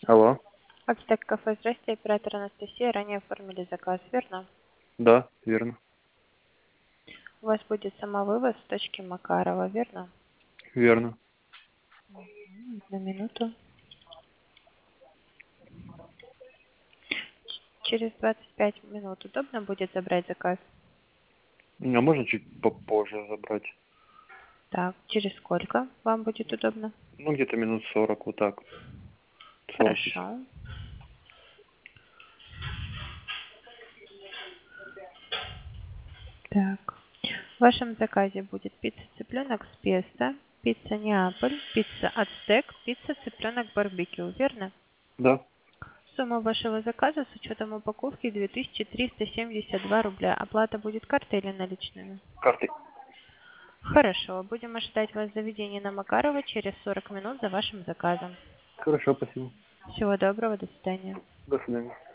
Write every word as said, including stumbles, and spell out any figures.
Алло. Ацтек кафе, здрасте, оператор Анастасия. Ранее оформили заказ, верно? Да, верно. У вас будет самовывоз с точки Макарова, верно? Верно. М, Одну минуту. Через двадцать пять минут удобно будет забрать заказ? А можно чуть попозже забрать? Так, через сколько вам будет удобно? Ну, где-то минут сорок, вот так. сорок пятьдесят. Хорошо. Так. В вашем заказе будет пицца цыпленок с песто, пицца Неаполь, пицца Ацтек, пицца цыпленок барбекю, верно? Да. Сумма вашего заказа с учетом упаковки две тысячи триста семьдесят два рубля. Оплата будет картой или наличными? Картой. Хорошо. Будем ожидать вас в заведении на Макарова через сорок минут за вашим заказом. Хорошо, спасибо. Всего доброго. До свидания. До свидания.